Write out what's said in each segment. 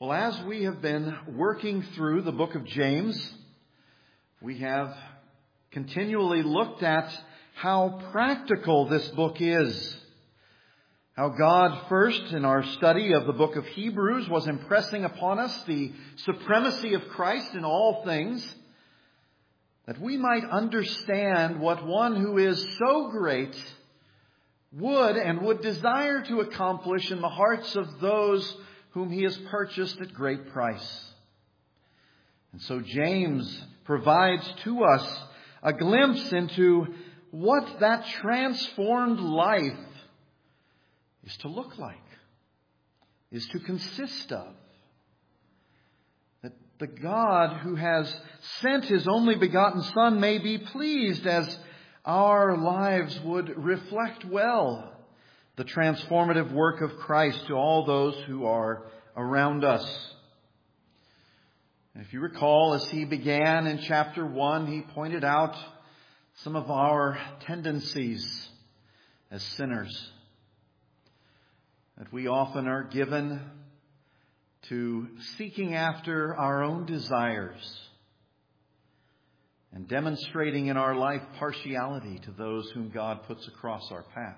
Well, as we have been working through the book of James, we have continually looked at how practical this book is. How God first, in our study of the book of Hebrews, was impressing upon us the supremacy of Christ in all things, that we might understand what one who is so great would desire to accomplish in the hearts of those whom he has purchased at great price. And so James provides to us a glimpse into what that transformed life is to look like, is to consist of. That the God who has sent His only begotten Son may be pleased as our lives would reflect well the transformative work of Christ to all those who are around us. And if you recall, as he began in chapter 1, he pointed out some of our tendencies as sinners. That we often are given to seeking after our own desires and demonstrating in our life partiality to those whom God puts across our path.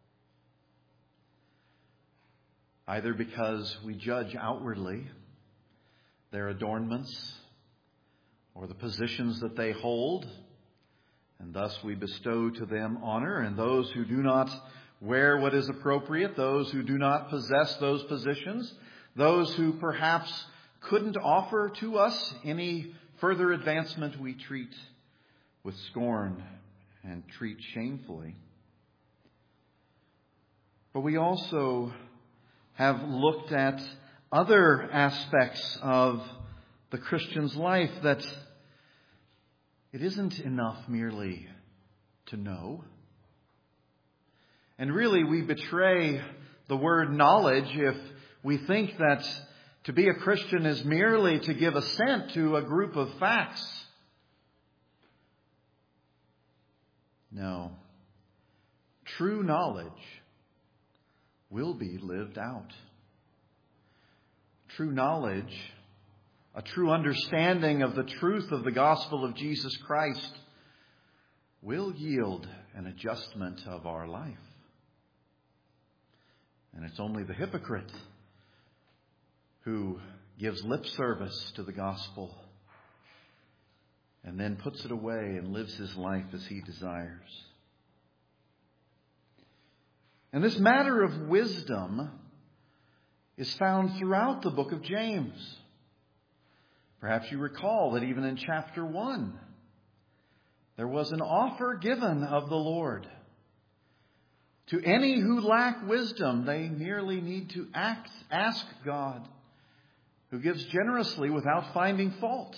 Either because we judge outwardly their adornments or the positions that they hold, and thus we bestow to them honor, and those who do not wear what is appropriate, those who do not possess those positions, those who perhaps couldn't offer to us any further advancement, we treat with scorn and treat shamefully. But we also have looked at other aspects of the Christian's life, that it isn't enough merely to know. And really we betray the word knowledge if we think that to be a Christian is merely to give assent to a group of facts. No. True knowledge will be lived out. True knowledge, a true understanding of the truth of the gospel of Jesus Christ, will yield an adjustment of our life. And it's only the hypocrite who gives lip service to the gospel and then puts it away and lives his life as he desires. And this matter of wisdom is found throughout the book of James. Perhaps you recall that even in chapter 1, there was an offer given of the Lord. To any who lack wisdom, they merely need to ask God, who gives generously without finding fault.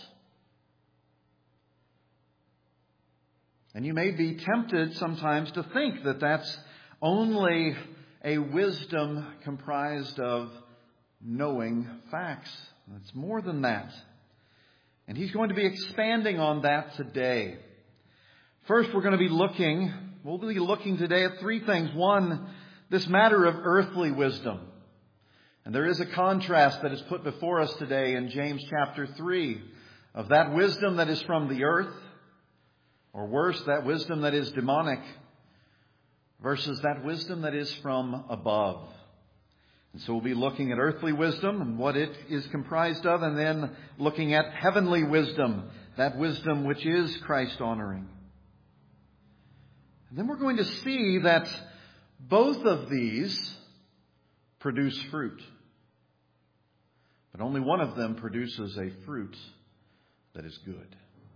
And you may be tempted sometimes to think that that's only a wisdom comprised of knowing facts. It's more than that. And he's going to be expanding on that today. First, we'll be looking today at three things. One, this matter of earthly wisdom. And there is a contrast that is put before us today in James chapter 3 of that wisdom that is from the earth, or worse, that wisdom that is demonic, versus that wisdom that is from above. And so we'll be looking at earthly wisdom and what it is comprised of, and then looking at heavenly wisdom, that wisdom which is Christ-honoring. And then we're going to see that both of these produce fruit. But only one of them produces a fruit that is good.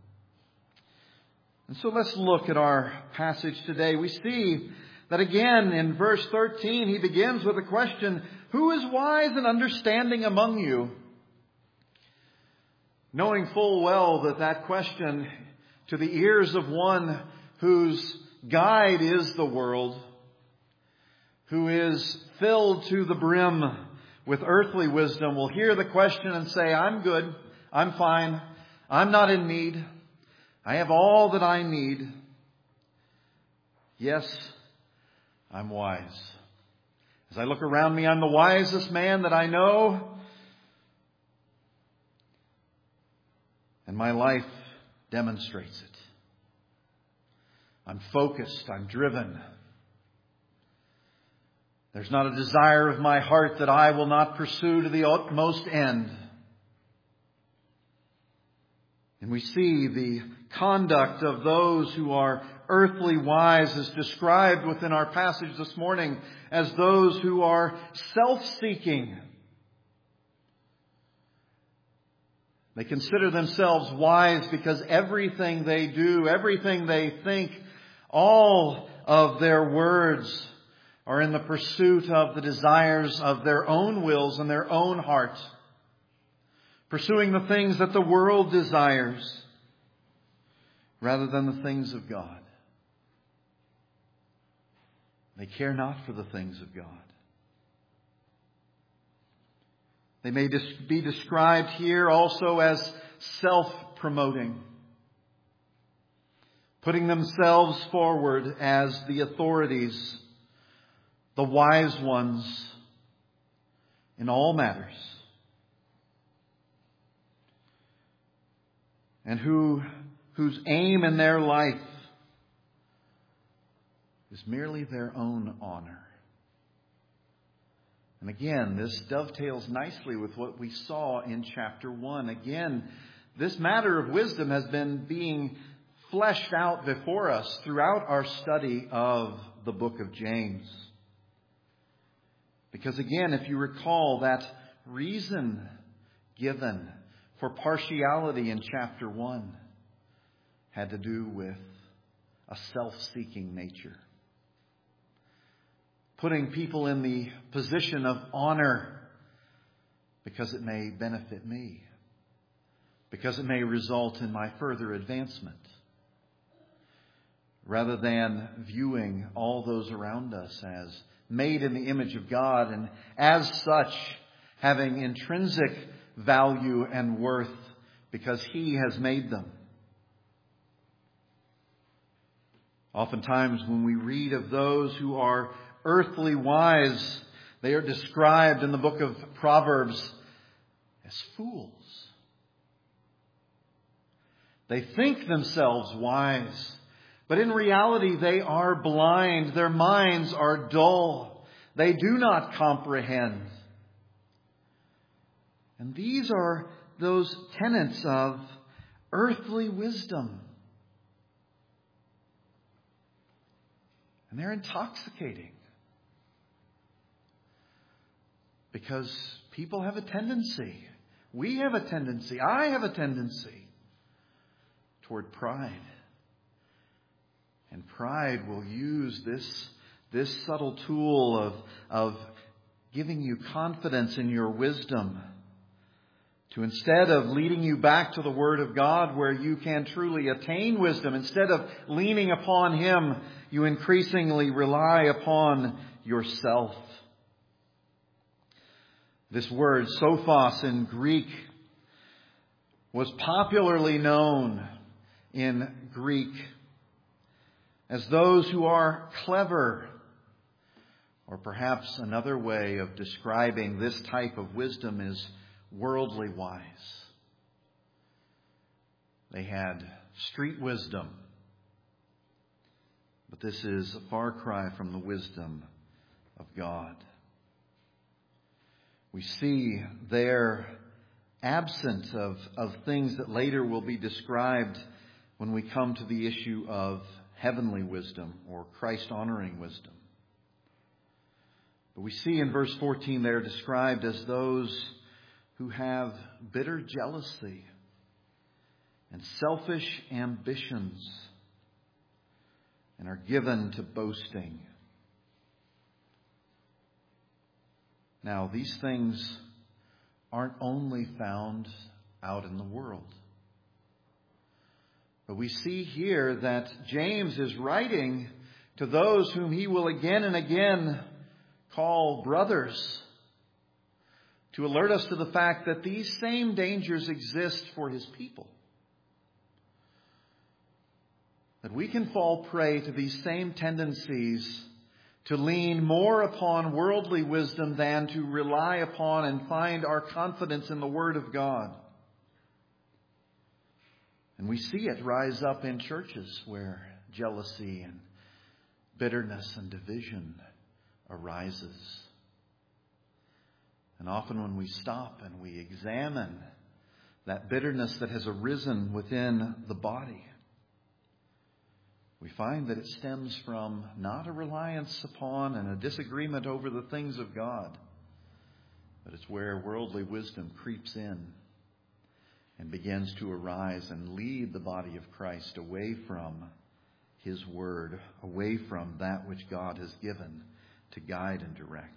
And so let's look at our passage today. We see that again in verse 13, he begins with a question, "Who is wise and understanding among you?" Knowing full well that question, to the ears of one whose guide is the world, who is filled to the brim with earthly wisdom, will hear the question and say, "I'm good, I'm fine, I'm not in need, I have all that I need. Yes, I'm wise. As I look around me, I'm the wisest man that I know. And my life demonstrates it. I'm focused. I'm driven. There's not a desire of my heart that I will not pursue to the utmost end. And we see the conduct of those who are earthly wise is described within our passage this morning as those who are self-seeking. They consider themselves wise because everything they do, everything they think, all of their words are in the pursuit of the desires of their own wills and their own heart, pursuing the things that the world desires rather than the things of God. They care not for the things of God. They may be described here also as self-promoting, putting themselves forward as the authorities, the wise ones in all matters, and whose aim in their life is merely their own honor. And again, this dovetails nicely with what we saw in chapter 1. Again, this matter of wisdom has been being fleshed out before us throughout our study of the book of James. Because again, if you recall, that reason given for partiality in chapter 1 had to do with a self-seeking nature. Putting people in the position of honor because it may benefit me, because it may result in my further advancement, rather than viewing all those around us as made in the image of God and as such having intrinsic value and worth because He has made them. Oftentimes when we read of those who are earthly wise, they are described in the book of Proverbs as fools. They think themselves wise, but in reality they are blind. Their minds are dull. They do not comprehend. And these are those tenets of earthly wisdom. And they're intoxicating. Because people have a tendency, we have a tendency, I have a tendency toward pride. And pride will use this subtle tool of giving you confidence in your wisdom to, instead of leading you back to the Word of God where you can truly attain wisdom, instead of leaning upon Him, you increasingly rely upon yourself. This word, sophos in Greek, was popularly known in Greek as those who are clever, or perhaps another way of describing this type of wisdom is worldly wise. They had street wisdom, but this is a far cry from the wisdom of God. We see there absent of things that later will be described when we come to the issue of heavenly wisdom or Christ-honoring wisdom. But we see in verse 14 they're described as those who have bitter jealousy and selfish ambitions and are given to boasting. Now, these things aren't only found out in the world. But we see here that James is writing to those whom he will again and again call brothers, to alert us to the fact that these same dangers exist for his people. That we can fall prey to these same tendencies to lean more upon worldly wisdom than to rely upon and find our confidence in the Word of God. And we see it rise up in churches where jealousy and bitterness and division arises. And often when we stop and we examine that bitterness that has arisen within the body, we find that it stems from not a reliance upon and a disagreement over the things of God, but it's where worldly wisdom creeps in and begins to arise and lead the body of Christ away from His Word, away from that which God has given to guide and direct.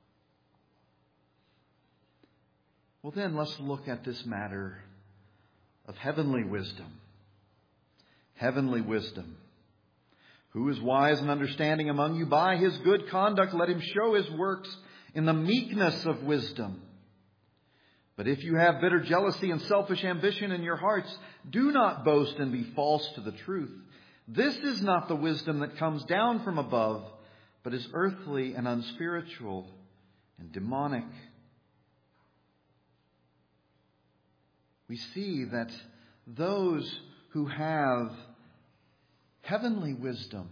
Well, then let's look at this matter of heavenly wisdom. Heavenly wisdom. Who is wise and understanding among you? By his good conduct let him show his works in the meekness of wisdom. But if you have bitter jealousy and selfish ambition in your hearts, do not boast and be false to the truth. This is not the wisdom that comes down from above, but is earthly and unspiritual and demonic. We see that those who have heavenly wisdom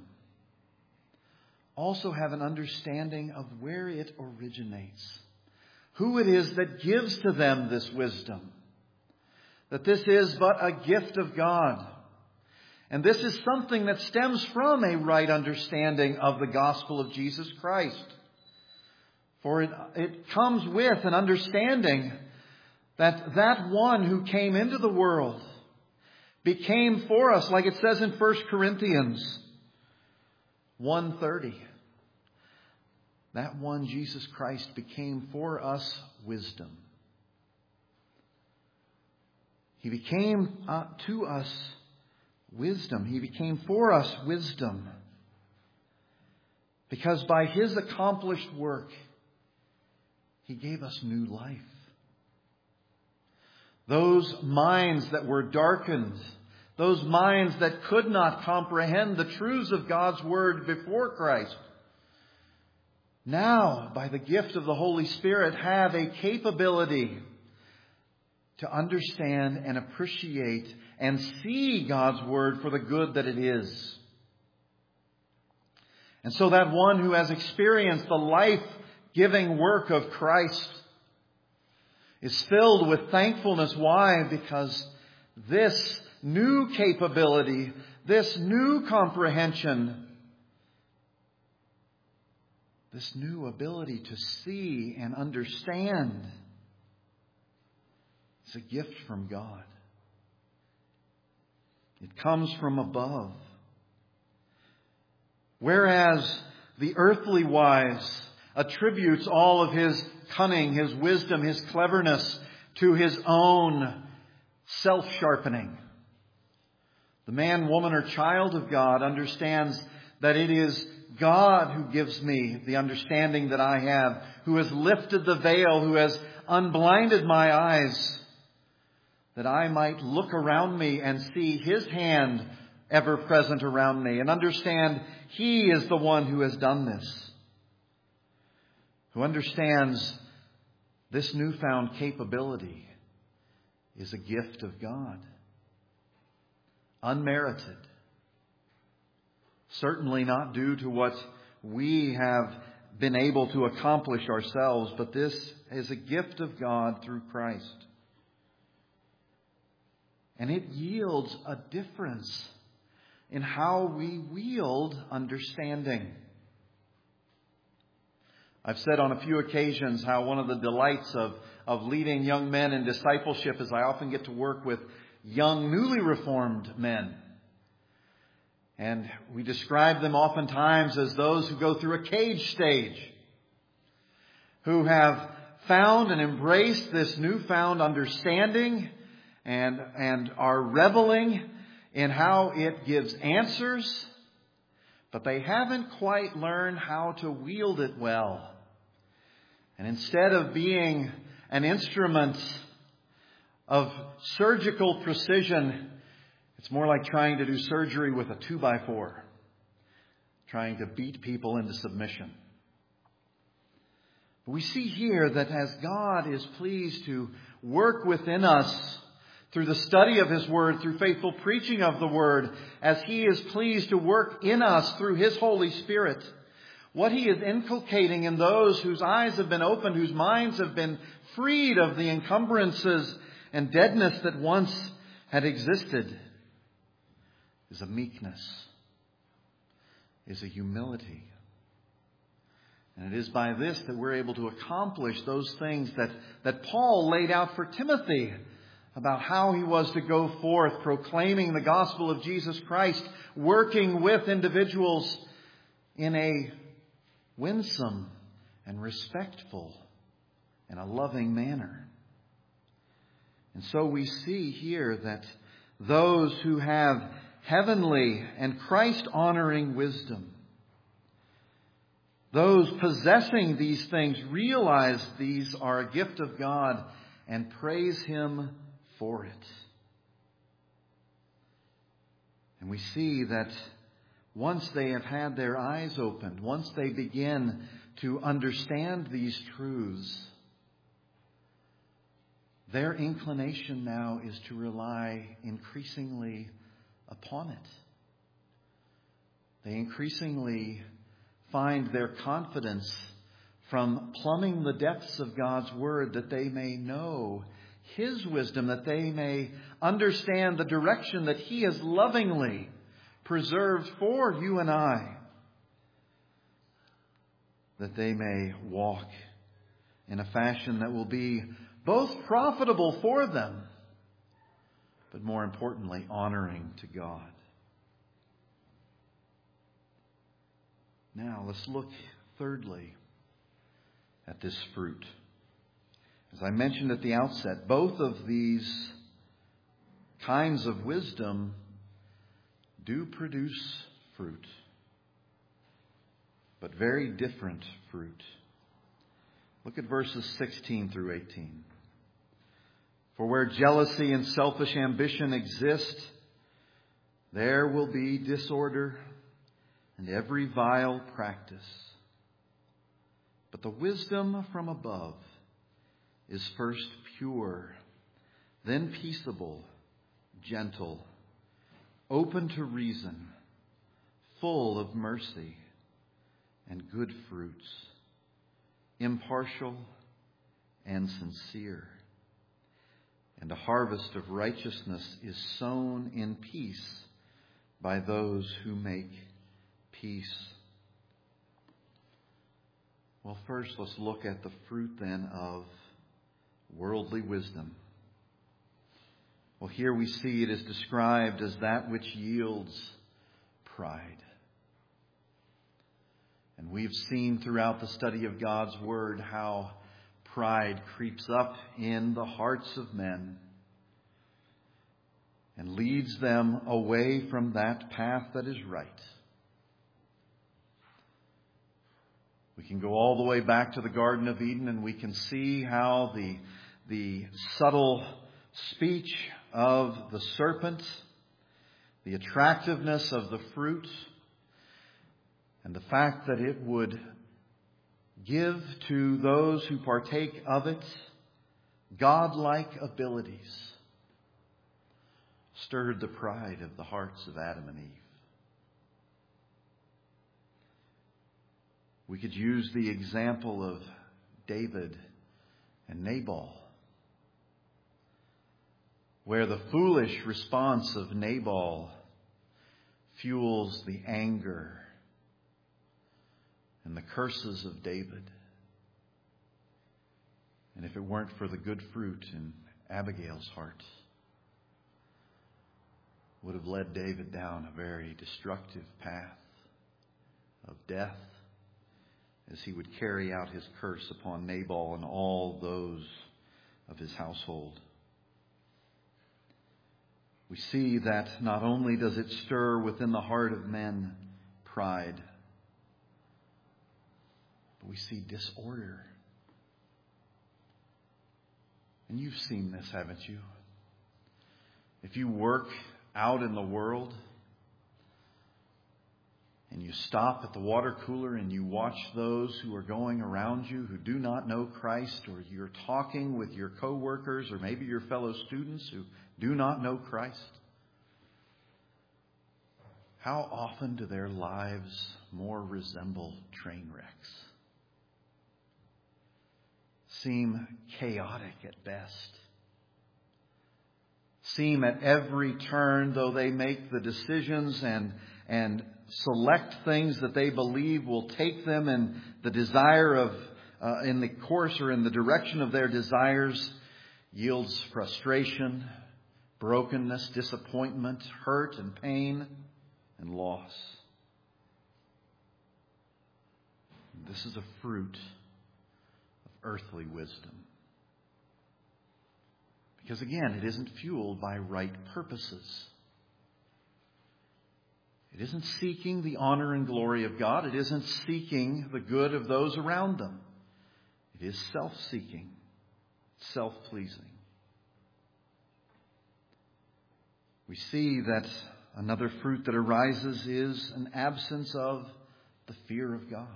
also have an understanding of where it originates, who it is that gives to them this wisdom, that this is but a gift of God. And this is something that stems from a right understanding of the gospel of Jesus Christ. For it comes with an understanding that one who came into the world became for us, like it says in 1 Corinthians 1:30. That one, Jesus Christ, became for us wisdom. He became to us wisdom. He became for us wisdom. Because by His accomplished work, He gave us new life. Those minds that were darkened, those minds that could not comprehend the truths of God's Word before Christ, now, by the gift of the Holy Spirit, have a capability to understand and appreciate and see God's Word for the good that it is. And so that one who has experienced the life-giving work of Christ is filled with thankfulness. Why? Because this new capability, this new comprehension, this new ability to see and understand is a gift from God. It comes from above. Whereas the earthly wise attributes all of his cunning, his wisdom, his cleverness to his own self-sharpening, the man, woman, or child of God understands that it is God who gives me the understanding that I have, who has lifted the veil, who has unblinded my eyes, that I might look around me and see His hand ever present around me and understand He is the one who has done this, who understands this newfound capability is a gift of God, unmerited. Certainly not due to what we have been able to accomplish ourselves, but this is a gift of God through Christ. And it yields a difference in how we wield understanding. I've said on a few occasions how one of the delights of leading young men in discipleship is I often get to work with young, newly reformed men. And we describe them oftentimes as those who go through a cage stage, who have found and embraced this newfound understanding and are reveling in how it gives answers, but they haven't quite learned how to wield it well. And instead of being an instrument of surgical precision, it's more like trying to do surgery with a 2x4, trying to beat people into submission. But we see here that as God is pleased to work within us through the study of His Word, through faithful preaching of the Word, as He is pleased to work in us through His Holy Spirit. What He is inculcating in those whose eyes have been opened, whose minds have been freed of the encumbrances and deadness that once had existed, is a meekness, is a humility. And it is by this that we're able to accomplish those things that Paul laid out for Timothy about how he was to go forth proclaiming the gospel of Jesus Christ, working with individuals in a winsome and respectful and a loving manner. And so we see here that those who have heavenly and Christ-honoring wisdom, those possessing these things, realize these are a gift of God and praise Him for it. And we see that once they have had their eyes opened, once they begin to understand these truths, their inclination now is to rely increasingly upon it. They increasingly find their confidence from plumbing the depths of God's Word, that they may know His wisdom, that they may understand the direction that He has lovingly preserved for you and I, that they may walk in a fashion that will be both profitable for them, but more importantly, honoring to God. Now, let's look thirdly at this fruit. As I mentioned at the outset, both of these kinds of wisdom do produce fruit, but very different fruit. Look at verses 16 through 18. For where jealousy and selfish ambition exist, there will be disorder and every vile practice. But the wisdom from above is first pure, then peaceable, gentle, open to reason, full of mercy and good fruits, impartial and sincere. And a harvest of righteousness is sown in peace by those who make peace. Well, first let's look at the fruit then of worldly wisdom. Well, here we see it is described as that which yields pride. And we've seen throughout the study of God's Word how pride creeps up in the hearts of men and leads them away from that path that is right. We can go all the way back to the Garden of Eden and we can see how the subtle speech of the serpent, the attractiveness of the fruit, and the fact that it would give to those who partake of it godlike abilities, stirred the pride of the hearts of Adam and Eve. We could use the example of David and Nabal, where the foolish response of Nabal fuels the anger and the curses of David. And if it weren't for the good fruit in Abigail's heart, would have led David down a very destructive path of death, as he would carry out his curse upon Nabal and all those of his household. We see that not only does it stir within the heart of men pride, but we see disorder. And you've seen this, haven't you? If you work out in the world and you stop at the water cooler and you watch those who are going around you who do not know Christ, or you're talking with your coworkers or maybe your fellow students who do not know Christ, how often do their lives more resemble train wrecks? Seem chaotic at best. Seem at every turn, though they make the decisions and select things that they believe will take them in the desire of, in the course or in the direction of their desires, yields frustration, brokenness, disappointment, hurt and pain, and loss. This is a fruit of earthly wisdom. Because again, it isn't fueled by right purposes. It isn't seeking the honor and glory of God. It isn't seeking the good of those around them. It is self-seeking, self-pleasing. We see that another fruit that arises is an absence of the fear of God.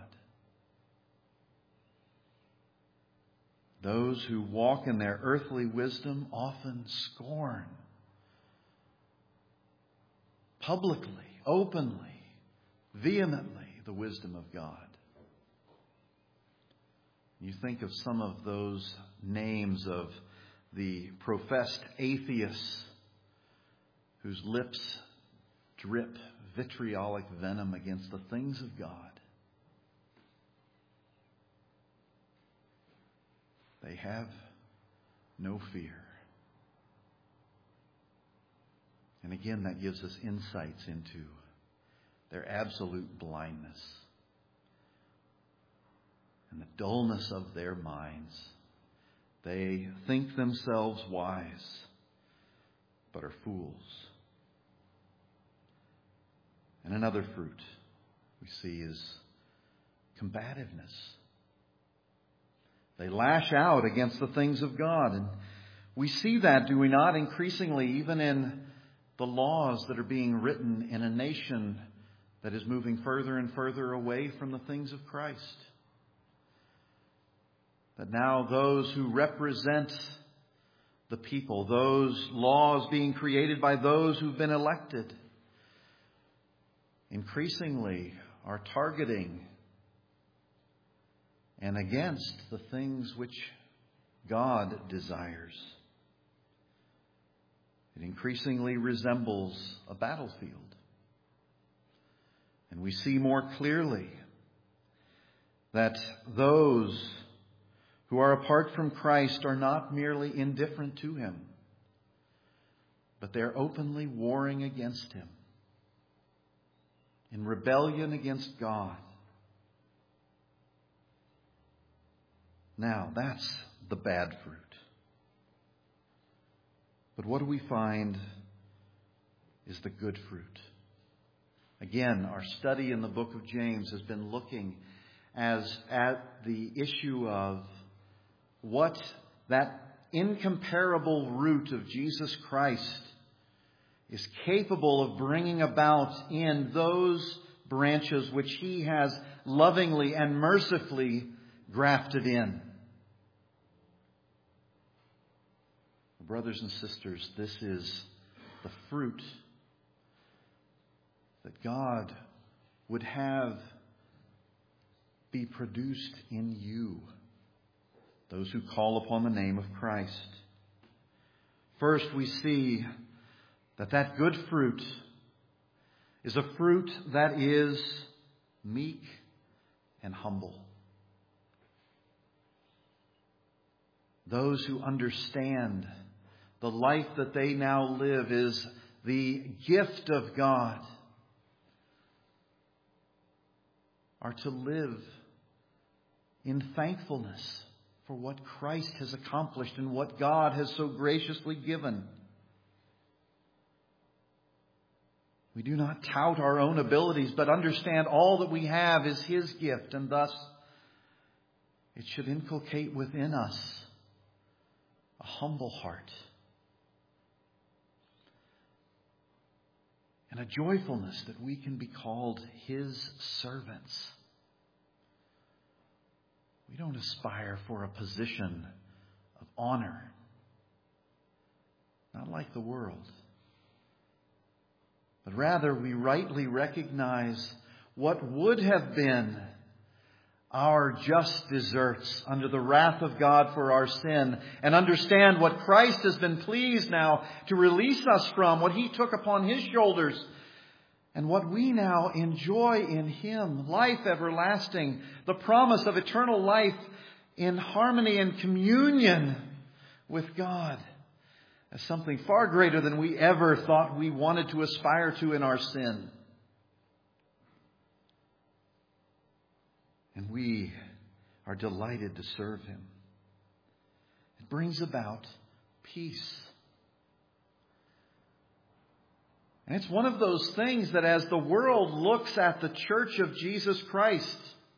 Those who walk in their earthly wisdom often scorn publicly, openly, vehemently the wisdom of God. You think of some of those names of the professed atheists whose lips drip vitriolic venom against the things of God. They have no fear. And again, that gives us insights into their absolute blindness and the dullness of their minds. They think themselves wise, but are fools. And another fruit we see is combativeness. They lash out against the things of God. And we see that, do we not, increasingly even in the laws that are being written in a nation that is moving further and further away from the things of Christ. That now those who represent the people, those laws being created by those who've been elected, increasingly are targeting and against the things which God desires. It increasingly resembles a battlefield. And we see more clearly that those who are apart from Christ are not merely indifferent to Him, but they're openly warring against Him, in rebellion against God. Now, that's the bad fruit. But what do we find is the good fruit? Again, our study in the book of James has been looking at the issue of what that incomparable root of Jesus Christ is capable of bringing about in those branches which He has lovingly and mercifully grafted in. Brothers and sisters, this is the fruit that God would have be produced in you, those who call upon the name of Christ. First, we see that good fruit is a fruit that is meek and humble. Those who understand the life that they now live is the gift of God are to live in thankfulness for what Christ has accomplished and what God has so graciously given. We do not tout our own abilities, but understand all that we have is His gift, and thus it should inculcate within us a humble heart. and a joyfulness that we can be called His servants. We don't aspire for a position of honor, not like the world. But rather, we rightly recognize what would have been our just deserts under the wrath of God for our sin, and understand what Christ has been pleased now to release us from, what He took upon His shoulders, and what we now enjoy in Him, life everlasting, the promise of eternal life in harmony and communion with God, as something far greater than we ever thought we wanted to aspire to in our sin. And we are delighted to serve Him. It brings about peace. And it's one of those things that as the world looks at the Church of Jesus Christ,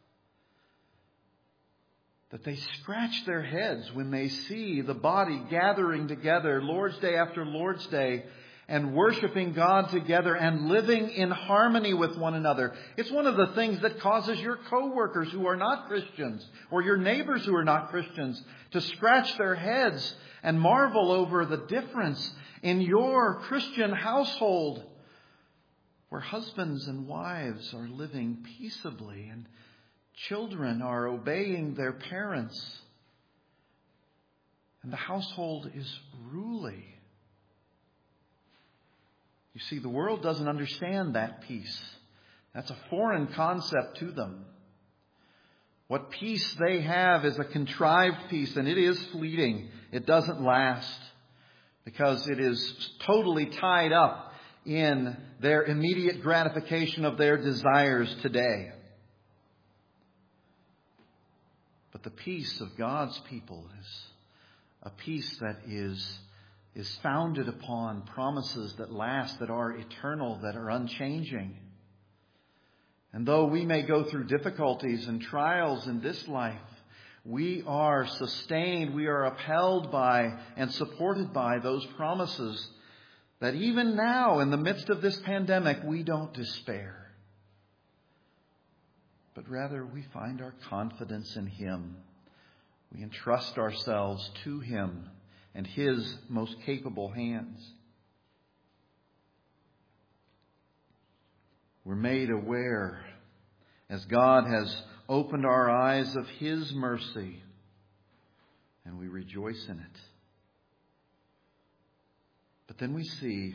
that they scratch their heads when they see the body gathering together Lord's Day after Lord's Day and worshiping God together and living in harmony with one another. It's one of the things that causes your co-workers who are not Christians or your neighbors who are not Christians to scratch their heads and marvel over the difference in your Christian household, where husbands and wives are living peaceably and children are obeying their parents and the household is ruly. You see, the world doesn't understand that peace. That's a foreign concept to them. What peace they have is a contrived peace, and it is fleeting. It doesn't last because it is totally tied up in their immediate gratification of their desires today. But the peace of God's people is a peace that is founded upon promises that last, that are eternal, that are unchanging. And though we may go through difficulties and trials in this life, we are sustained, we are upheld by and supported by those promises that even now, in the midst of this pandemic, we don't despair. But rather, we find our confidence in Him. We entrust ourselves to Him and His most capable hands. We're made aware as God has opened our eyes of His mercy, and we rejoice in it. But then we see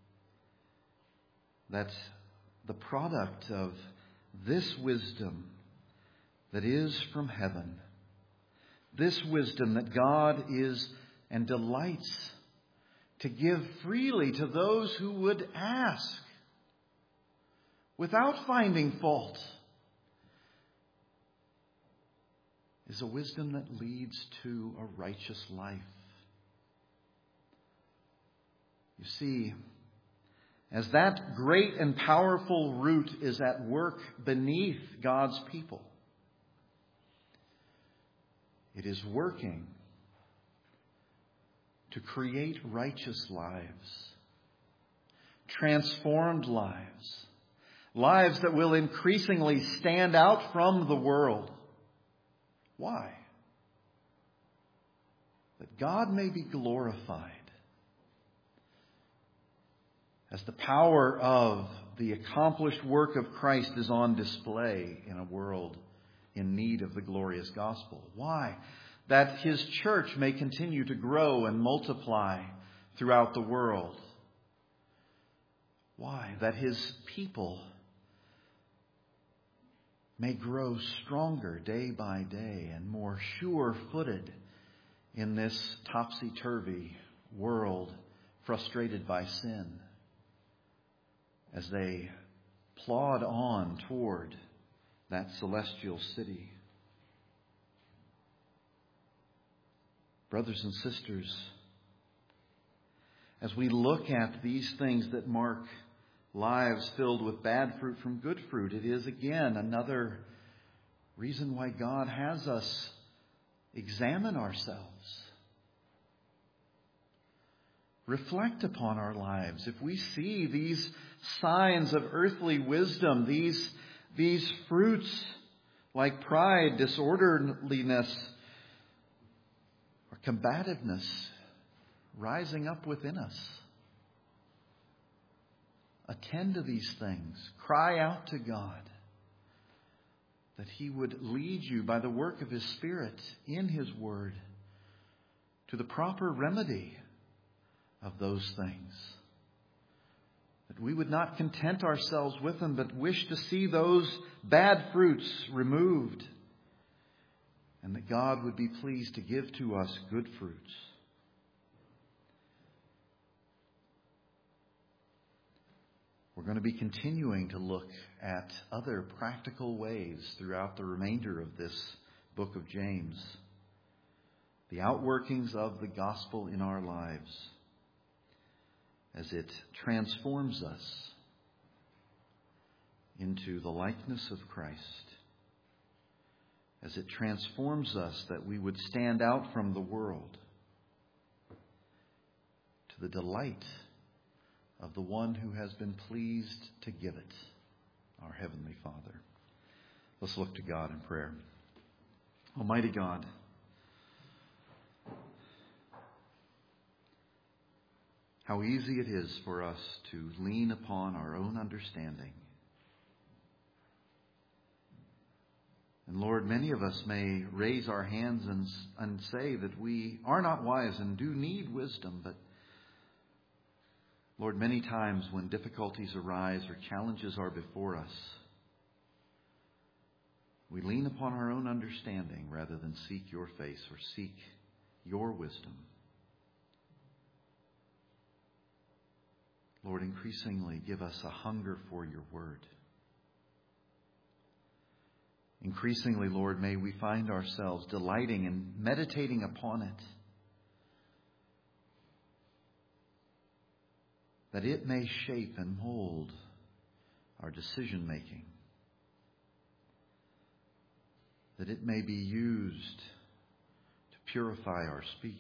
that the product of this wisdom that is from heaven, this wisdom that God is and delights to give freely to those who would ask without finding fault, is a wisdom that leads to a righteous life. You see, as that great and powerful root is at work beneath God's people, it is working to create righteous lives, transformed lives, lives that will increasingly stand out from the world. Why? That God may be glorified as the power of the accomplished work of Christ is on display in a world in need of the glorious gospel. Why? That His church may continue to grow and multiply throughout the world. Why? That His people may grow stronger day by day and more sure-footed in this topsy-turvy world frustrated by sin, as they plod on toward that celestial city. Brothers and sisters, as we look at these things that mark lives filled with bad fruit from good fruit, it is again another reason why God has us examine ourselves. reflect upon our lives. If we see these signs of earthly wisdom, these fruits like pride, disorderliness, or combativeness rising up within us, attend to these things. Cry out to God that He would lead you by the work of His Spirit in His Word to the proper remedy of those things. That we would not content ourselves with them, but wish to see those bad fruits removed. And that God would be pleased to give to us good fruits. We're going to be continuing to look at other practical ways throughout the remainder of this book of James. The outworkings of the gospel in our lives as it transforms us into the likeness of Christ. As it transforms us that we would stand out from the world to the delight of the one who has been pleased to give it, our Heavenly Father. Let's look to God in prayer. Almighty God, how easy it is for us to lean upon our own understanding. And Lord, many of us may raise our hands and say that we are not wise and do need wisdom, but Lord, many times when difficulties arise or challenges are before us, we lean upon our own understanding rather than seek your face or seek your wisdom. Lord, increasingly give us a hunger for your word. Increasingly, Lord, may we find ourselves delighting and meditating upon it, that it may shape and mold our decision making, that it may be used to purify our speech,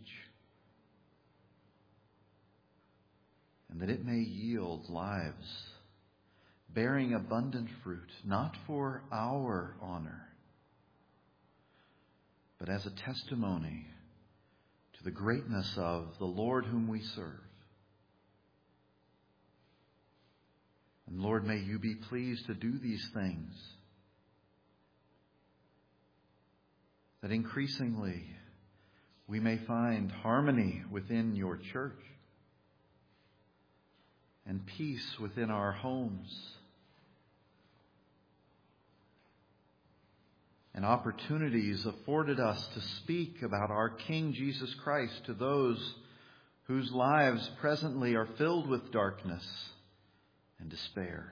and that it may yield lives bearing abundant fruit, not for our honor, but as a testimony to the greatness of the Lord whom we serve. And Lord, may you be pleased to do these things, that increasingly we may find harmony within your church and peace within our homes and opportunities afforded us to speak about our King Jesus Christ to those whose lives presently are filled with darkness and despair.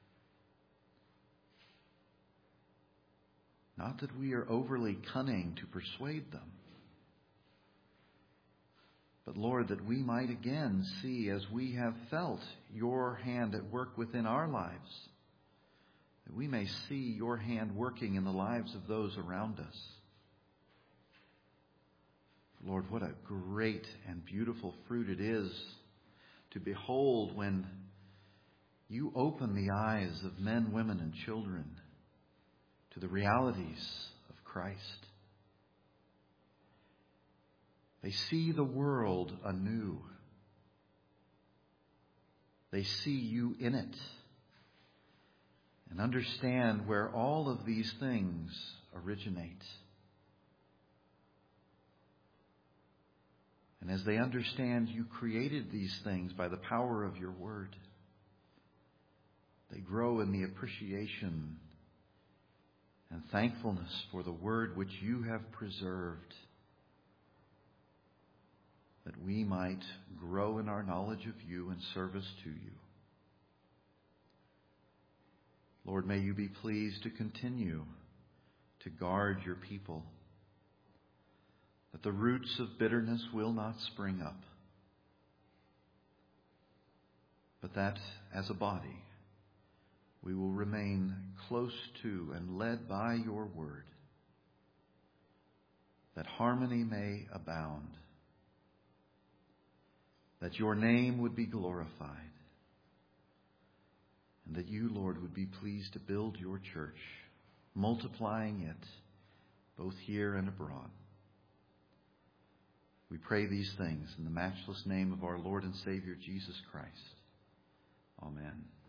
Not that we are overly cunning to persuade them, but Lord, that we might again see, as we have felt your hand at work within our lives, that we may see your hand working in the lives of those around us. Lord, what a great and beautiful fruit it is to behold when you open the eyes of men, women, and children to the realities of Christ. They see the world anew. They see you in it and understand where all of these things originate. And as they understand you created these things by the power of your word, they grow in the appreciation and thankfulness for the word which you have preserved, that we might grow in our knowledge of you and service to you. Lord, may you be pleased to continue to guard your people, that the roots of bitterness will not spring up, but that as a body we will remain close to and led by your word, that harmony may abound, that your name would be glorified, and that you, Lord, would be pleased to build your church, multiplying it both here and abroad. We pray these things in the matchless name of our Lord and Savior, Jesus Christ. Amen.